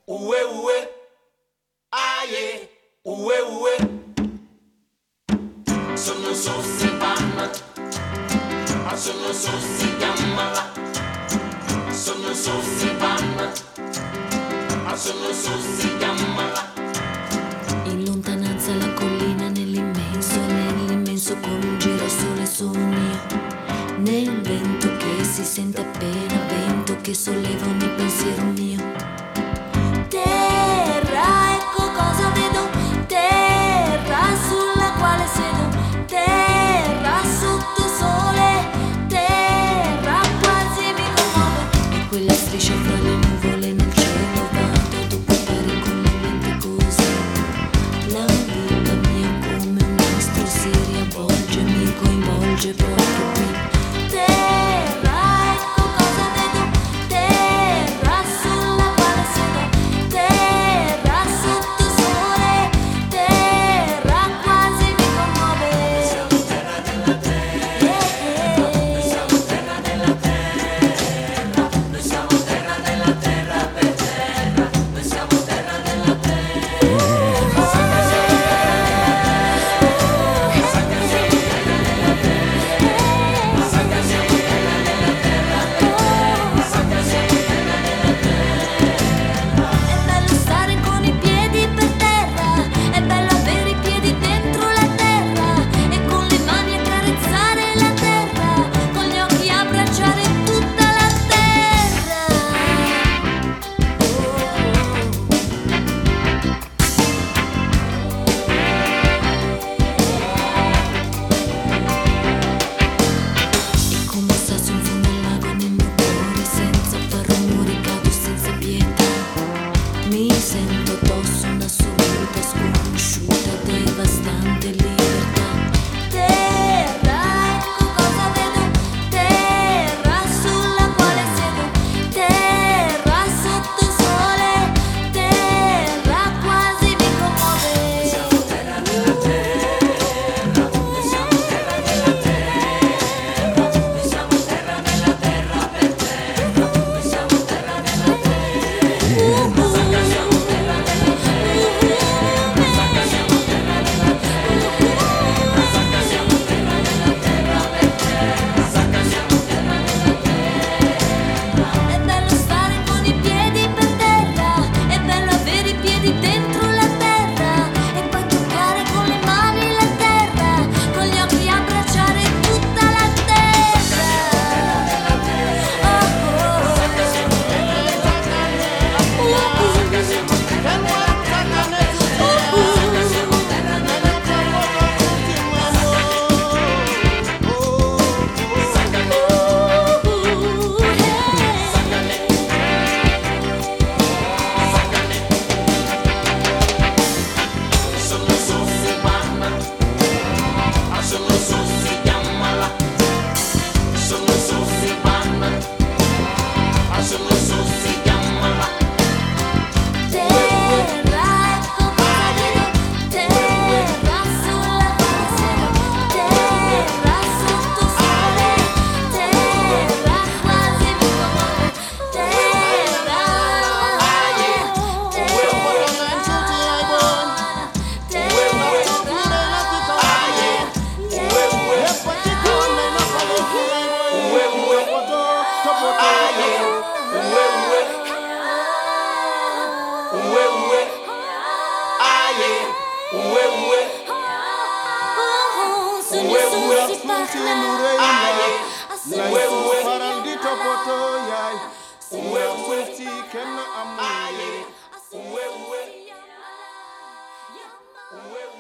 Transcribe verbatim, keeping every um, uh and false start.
Uwe uwe, aye, uwe uwe. Sono sossi panna, sono sossi gammala. Sono sossi panna, sono sossi gammala. In lontananza la collina nell'immenso, nell'immenso con un girasole sono io. Nel vento che si sente appena vento che solleva ogni pensiero mio. Terra, ecco cosa vedo, terra sulla quale siedo, terra sotto sole, terra quasi mi commuove. E quella striscia fra le nuvole nel cielo vado ad occupare con la mente così. La vita mia come un nastro si riavvolge, mi coinvolge proprio qui. Terra, ecco cosa vedo, terra sulla quale siedo, terra sotto sole, terra quasi mi commuove. Siamo terra della terra, noi siamo terra della terra, noi siamo terra della terra per terra, noi siamo terra della terra. Sacca siamo terra della terra, sacca siamo terra della terra, sacca siamo terra della terra. È bello stare con i piedi per terra, è bello avere i piedi dentro la terra e con le mani accarezzare la terra, con gli occhi abbracciare tutta la terra. E come un sasso in fondo al lago nel mio cuore, senza far rumore cado senza pietà. Mi sento addosso un'assoluta, sconosciuta, devastante libertà. Terra, ecco cosa vedo, terra sulla quale siedo, terra sotto sole, terra quasi mi commuove. Siamo terra della terra, noi siamo terra della terra, noi siamo terra della terra per terra, noi siamo terra della terra. Sacca siamo terra della terra, sacca siamo terra della terra, sacca siamo terra della terra per terra, sacca siamo terra della terra. È bello stare con i piedi per terra, è bello avere i piedi dentro la terra e poi toccare con le mani la terra, con gli occhi abbracciare tutta la terra. Oh, oh. Sacca siamo terra della terra, sacca siamo terra della terra per terra, sacca siamo terra della terra. Sono sossi panna, sono sossi gammala. Sono sossi panna, sono sossi gammala. Terra, ecco cosa vedo, terra sulla quale siedo, terra sotto sole, terra quasi mi commuove. Terra, Uwe uwe, aye, uwe uwe, uwe uwe, aye, uwe uwe, Sogni sossi parla, aye, uwe uwe, Uwe uwe, kenn amul aye, uwe uwe, uwe